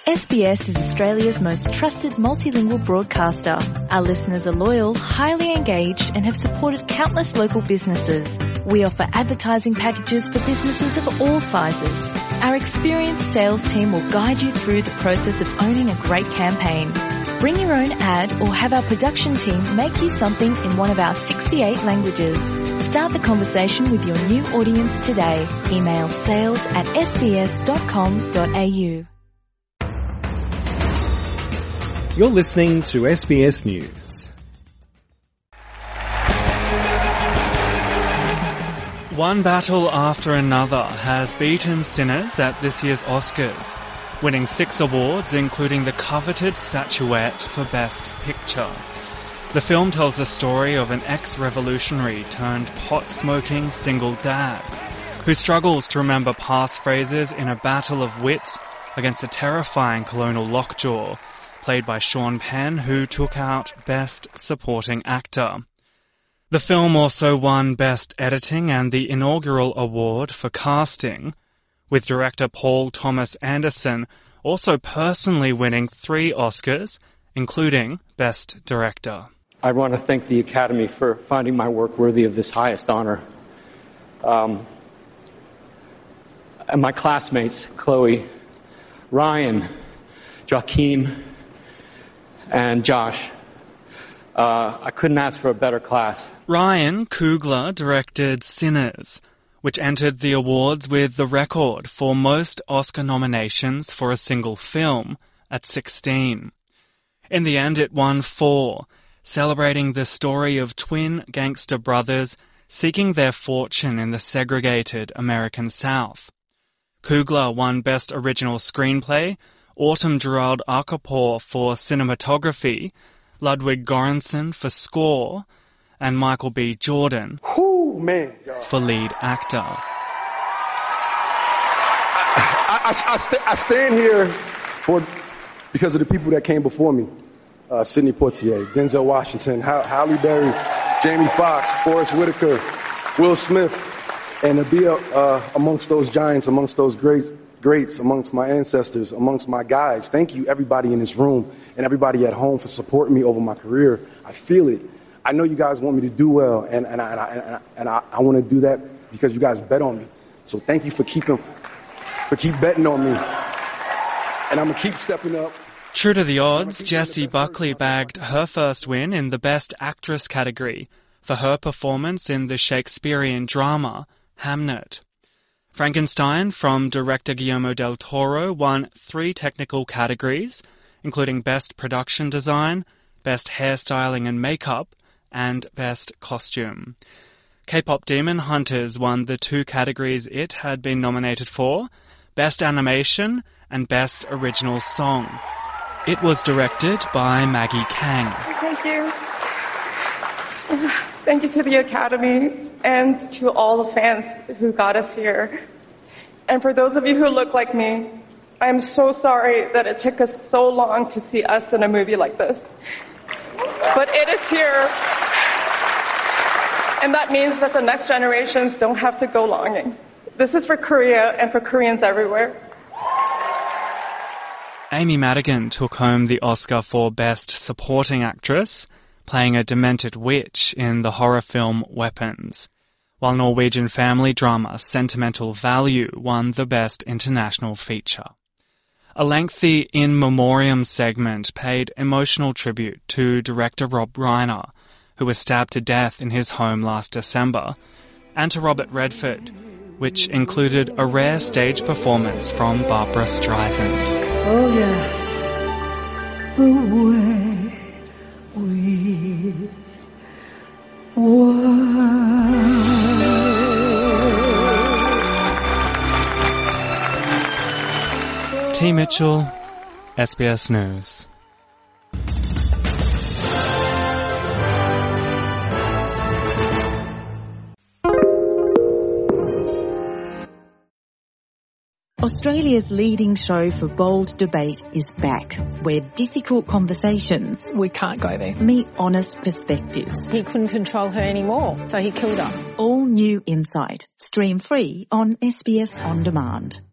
SBS is Australia's most trusted multilingual broadcaster. Our listeners are loyal, highly engaged and have supported countless local businesses. We offer advertising packages for businesses of all sizes. Our experienced sales team will guide you through the process of owning a great campaign. Bring your own ad or have our production team make you something in one of our 68 languages. Start the conversation with your new audience today. Email sales@sbs.com.au. You're listening to SBS News. One battle after another has beaten Sinners at this year's Oscars, winning 6 awards, including the coveted statuette for Best Picture. The film tells the story of an ex-revolutionary turned pot-smoking single dad who struggles to remember passphrases in a battle of wits against a terrifying colonial lockjaw, played by Sean Penn, who took out Best Supporting Actor. The film also won Best Editing and the inaugural award for casting, with director Paul Thomas Anderson also personally winning 3 Oscars, including Best Director. I want to thank the Academy for finding my work worthy of this highest honor. And my classmates, Chloe, Ryan, Joaquin, and Josh. I couldn't ask for a better class. Ryan Coogler directed Sinners, which entered the awards with the record for most Oscar nominations for a single film at 16. In the end, it won 4, celebrating the story of twin gangster brothers seeking their fortune in the segregated American South. Coogler won Best Original Screenplay, Autumn Gerald Akapour for cinematography, Ludwig Göransson for score, and Michael B. Jordan for lead actor. I stand here because of the people that came before me. Sidney Poitier, Denzel Washington, Halle Berry, Jamie Foxx, Forrest Whitaker, Will Smith, and to be amongst those giants, amongst those greats, amongst my ancestors, amongst my guys. Thank you, everybody in this room and everybody at home for supporting me over my career. I feel it. I know you guys want me to do well, and I want to do that because you guys bet on me. So thank you for keep betting on me, and I'm gonna keep stepping up. True to the odds, Jessie Buckley bagged her first win in the Best Actress category for her performance in the Shakespearean drama Hamnet. Frankenstein from director Guillermo del Toro won 3 technical categories, including Best Production Design, Best Hairstyling and Makeup, and Best Costume. K-pop Demon Hunters won the 2 categories it had been nominated for, Best Animation and Best Original Song. It was directed by Maggie Kang. Thank you. Thank you to the Academy and to all the fans who got us here. And for those of you who look like me, I am so sorry that it took us so long to see us in a movie like this. But it is here. And that means that the next generations don't have to go longing. This is for Korea and for Koreans everywhere. Amy Madigan took home the Oscar for Best Supporting Actress, playing a demented witch in the horror film Weapons, while Norwegian family drama Sentimental Value won the Best International Feature. A lengthy In Memoriam segment paid emotional tribute to director Rob Reiner, who was stabbed to death in his home last December, and to Robert Redford, which included a rare stage performance from Barbra Streisand. Oh yes, the way we were. T. Mitchell, SBS News. Australia's leading show for bold debate is back, where difficult conversations We can't go there. meet honest perspectives. He couldn't control her anymore, so he killed her. All new insight. Stream free on SBS On Demand.